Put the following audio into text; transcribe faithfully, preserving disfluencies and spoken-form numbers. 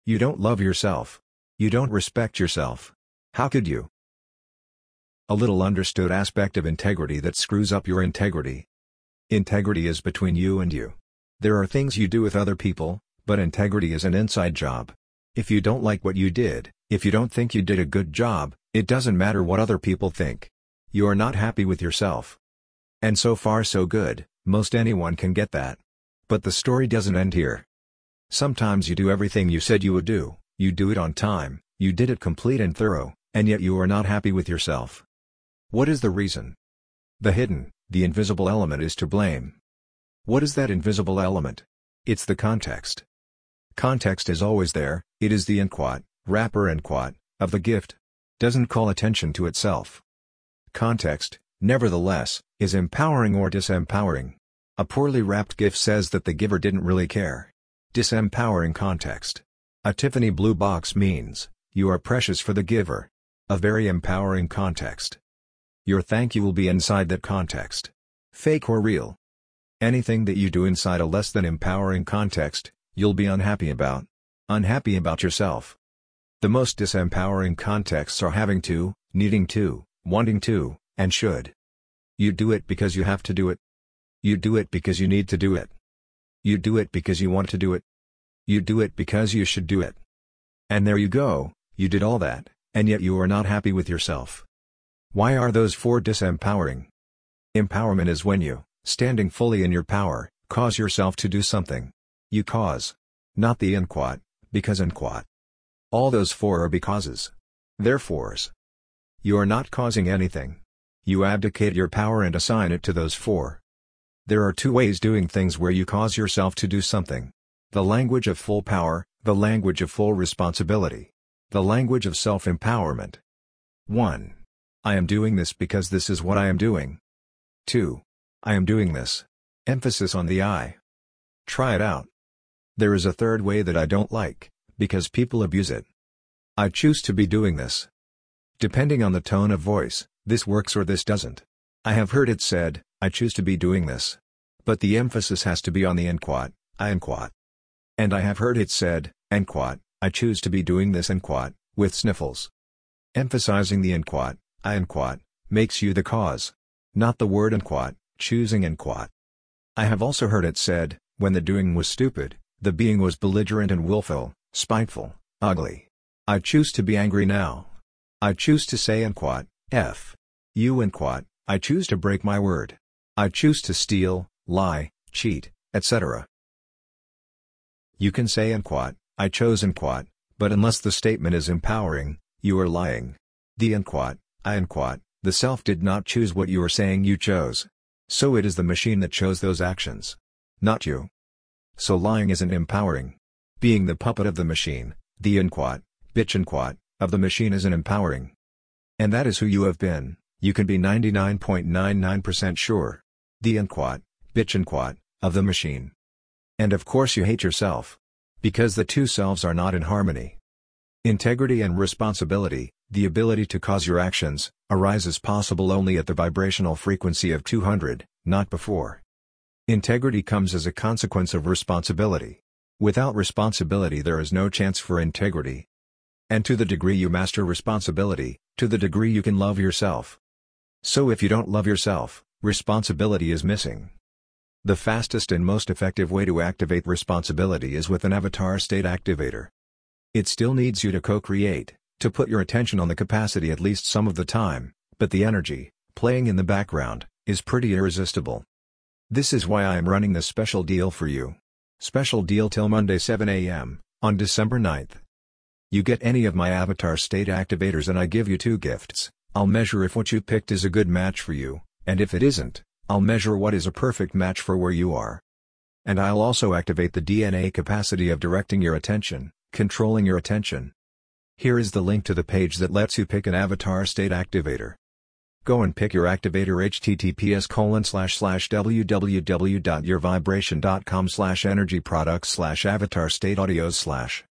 You don't love yourself. You don't respect yourself. How could you? A little understood aspect of integrity that screws up your integrity. Integrity is between you and you. There are things you do with other people, but integrity is an inside job. If you don't like what you did, if you don't think you did a good job, it doesn't matter what other people think. You are not happy with yourself. And so far so good, most anyone can get that. But the story doesn't end here. Sometimes you do everything you said you would do, you do it on time, you did it complete and thorough, and yet you are not happy with yourself. What is the reason? The hidden, the invisible element is to blame. What is that invisible element? It's the context. Context is always there, it is the inquat, wrapper and quat, of the gift. Doesn't call attention to itself. Context, nevertheless, is empowering or disempowering. A poorly wrapped gift says that the giver didn't really care. Disempowering context. A Tiffany blue box means, you are precious for the giver. A very empowering context. Your thank you will be inside that context. Fake or real. Anything that you do inside a less than empowering context, you'll be unhappy about. Unhappy about yourself. The most disempowering contexts are having to, needing to, wanting to, and should. You do it because you have to do it. You do it because you need to do it. You do it because you want to do it. You do it because you should do it. And there you go, you did all that, and yet you are not happy with yourself. Why are those four disempowering? Empowerment is when you, standing fully in your power, cause yourself to do something. You cause. Not the inquat, because inquat. All those four are becauses. Therefores. You are not causing anything. You abdicate your power and assign it to those four. There are two ways doing things where you cause yourself to do something. The language of full power, the language of full responsibility. The language of self-empowerment. one. I am doing this because this is what I am doing. two. I am doing this. Emphasis on the I. Try it out. There is a third way that I don't like, because people abuse it. I choose to be doing this. Depending on the tone of voice, this works or this doesn't. I have heard it said, I choose to be doing this. But the emphasis has to be on the inquat, I inquat. And I have heard it said, enquat, I choose to be doing this enquat, with sniffles. Emphasizing the inquat, I inquat, makes you the cause. Not the word inquat, choosing inquat. I have also heard it said, when the doing was stupid, the being was belligerent and willful, spiteful, ugly. I choose to be angry now. I choose to say inquat, f. You inquat, I choose to break my word. I choose to steal, lie, cheat, et cetera. You can say inquat, I chose inquat, but unless the statement is empowering, you are lying. The inquat, I inquat, the self did not choose what you are saying you chose. So it is the machine that chose those actions. Not you. So lying isn't empowering. Being the puppet of the machine, the inquat, bitch inquat, of the machine isn't empowering. And that is who you have been, you can be ninety-nine point nine nine percent sure. The inquat, bitch inquat, of the machine. And of course you hate yourself. Because the two selves are not in harmony. Integrity and responsibility, the ability to cause your actions, arises possible only at the vibrational frequency of two hundred, not before. Integrity comes as a consequence of responsibility. Without responsibility there is no chance for integrity. And to the degree you master responsibility, to the degree you can love yourself. So if you don't love yourself, responsibility is missing. The fastest and most effective way to activate responsibility is with an avatar state activator. It still needs you to co-create, to put your attention on the capacity at least some of the time, but the energy, playing in the background, is pretty irresistible. This is why I am running this special deal for you. Special deal till Monday seven A M, on December ninth. You get any of my avatar state activators and I give you two gifts. I'll measure if what you picked is a good match for you, and if it isn't, I'll measure what is a perfect match for where you are. And I'll also activate the D N A capacity of directing your attention, controlling your attention. Here is the link to the page that lets you pick an avatar state activator. Go and pick your activator https colon slash slash www dot your vibration dot com slash energy products slash avatar state audios slash